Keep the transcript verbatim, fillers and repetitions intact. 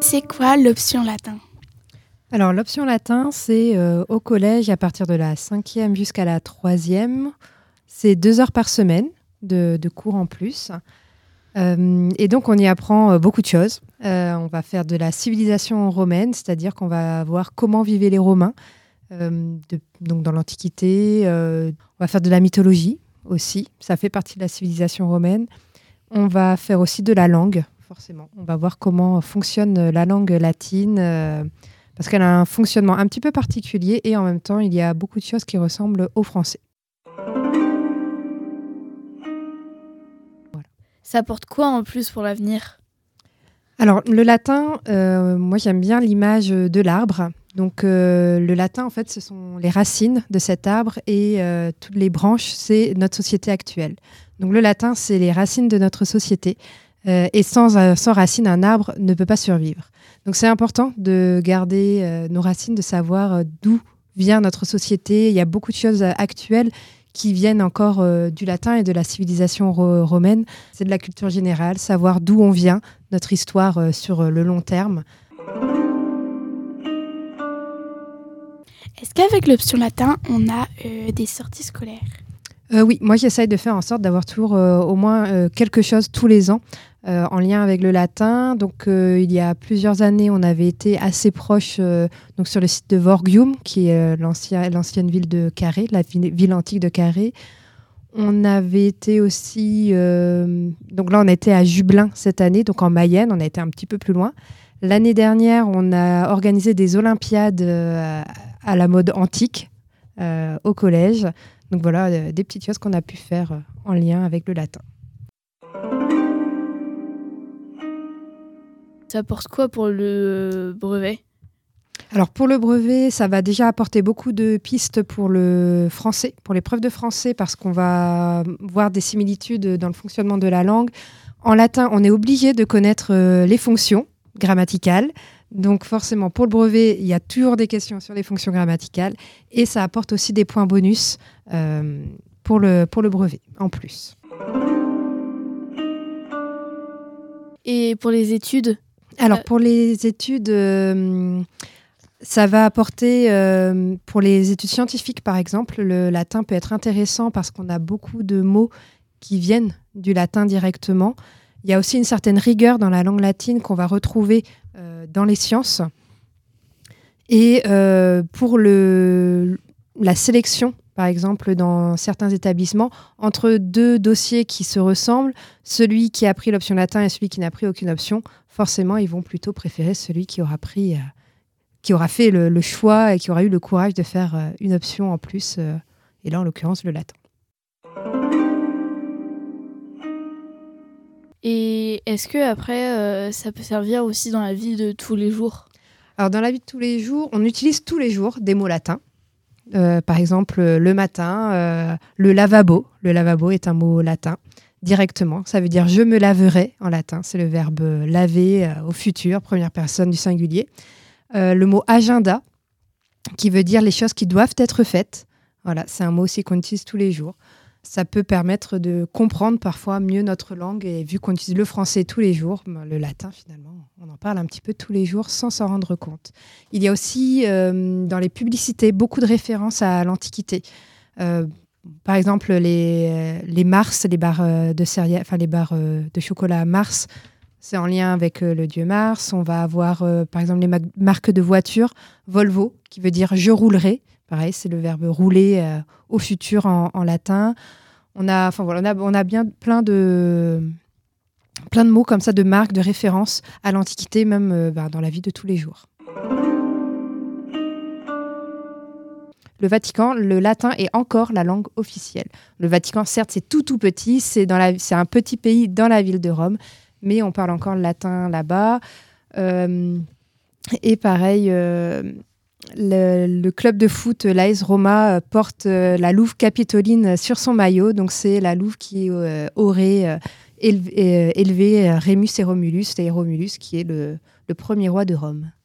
C'est quoi l'option latin ? Alors, l'option latin, c'est euh, au collège, à partir de la cinquième jusqu'à la troisième. C'est deux heures par semaine de, de cours en plus. Euh, et donc, on y apprend euh, beaucoup de choses. Euh, on va faire de la civilisation romaine, c'est-à-dire qu'on va voir comment vivaient les Romains euh, de, donc dans l'Antiquité. Euh, on va faire de la mythologie aussi. Ça fait partie de la civilisation romaine. On va faire aussi de la langue, forcément. On va voir comment fonctionne la langue latine, euh, parce qu'elle a un fonctionnement un petit peu particulier et en même temps, il y a beaucoup de choses qui ressemblent au français. Voilà. Ça apporte quoi en plus pour l'avenir ? Alors, le latin, euh, moi, j'aime bien l'image de l'arbre. Donc, euh, le latin, en fait, ce sont les racines de cet arbre et euh, toutes les branches, c'est notre société actuelle. Donc, le latin, c'est les racines de notre société. Euh, et sans, euh, sans racines, un arbre ne peut pas survivre. Donc, c'est important de garder euh, nos racines, de savoir euh, d'où vient notre société. Il y a beaucoup de choses euh, actuelles qui viennent encore euh, du latin et de la civilisation ro- romaine. C'est de la culture générale, savoir d'où on vient, notre histoire euh, sur euh, le long terme. Est-ce qu'avec l'option latin, on a euh, des sorties scolaires ? euh, Oui, moi j'essaye de faire en sorte d'avoir toujours euh, au moins euh, quelque chose tous les ans euh, en lien avec le latin. Donc euh, il y a plusieurs années, on avait été assez proche euh, donc sur le site de Vorgium, qui est euh, l'ancien, l'ancienne ville de Carré, la ville, ville antique de Carré. On avait été aussi... Euh, donc là, on était à Jublain cette année, donc en Mayenne, on a été un petit peu plus loin. L'année dernière, on a organisé des Olympiades euh, à la mode antique euh, au collège. Donc voilà, euh, des petites choses qu'on a pu faire euh, en lien avec le latin. Ça apporte quoi pour le brevet ? Alors pour le brevet, ça va déjà apporter beaucoup de pistes pour le français, pour l'épreuve de français, parce qu'on va voir des similitudes dans le fonctionnement de la langue. En latin, on est obligé de connaître euh, les fonctions grammaticales. Donc forcément, pour le brevet, il y a toujours des questions sur les fonctions grammaticales et ça apporte aussi des points bonus euh, pour, le, pour le brevet, en plus. Et pour les études ? Alors euh... pour les études... Euh, Ça va apporter, euh, pour les études scientifiques par exemple, le latin peut être intéressant parce qu'on a beaucoup de mots qui viennent du latin directement. Il y a aussi une certaine rigueur dans la langue latine qu'on va retrouver euh, dans les sciences. Et euh, pour le, la sélection, par exemple, dans certains établissements, entre deux dossiers qui se ressemblent, celui qui a pris l'option latin et celui qui n'a pris aucune option, forcément, ils vont plutôt préférer celui qui aura pris... Euh, qui aura fait le, le choix et qui aura eu le courage de faire euh, une option en plus, euh, et là en l'occurrence le latin. Et est-ce que après euh, ça peut servir aussi dans la vie de tous les jours ? Alors dans la vie de tous les jours, on utilise tous les jours des mots latins. Euh, par exemple, le matin, euh, le lavabo. Le lavabo est un mot latin directement. Ça veut dire « je me laverai » en latin. C'est le verbe « laver » euh, au futur, première personne du singulier. Euh, le mot agenda, qui veut dire les choses qui doivent être faites. Voilà, c'est un mot aussi qu'on utilise tous les jours. Ça peut permettre de comprendre parfois mieux notre langue. Et vu qu'on utilise le français tous les jours, le latin finalement, on en parle un petit peu tous les jours sans s'en rendre compte. Il y a aussi euh, dans les publicités beaucoup de références à l'Antiquité. Euh, par exemple, les, les Mars, les barres de céréales, enfin les barres de chocolat Mars. C'est en lien avec euh, le dieu Mars. On va avoir, euh, par exemple, les ma- marques de voitures. Volvo, qui veut dire « je roulerai ». Pareil, c'est le verbe « rouler euh, » au futur en, en latin. On a, enfin, voilà, on a, on a bien plein de, plein de mots comme ça, de marques, de références à l'Antiquité, même euh, bah, dans la vie de tous les jours. Le Vatican, le latin est encore la langue officielle. Le Vatican, certes, c'est tout tout petit. C'est, dans la, c'est un petit pays dans la ville de Rome. Mais on parle encore le latin là-bas. Euh, et pareil, euh, le, le club de foot, l'A S Roma, porte euh, la louve capitoline sur son maillot. Donc, c'est la louve qui euh, aurait euh, élevé, euh, élevé Rémus et Romulus, et Romulus qui est le, le premier roi de Rome.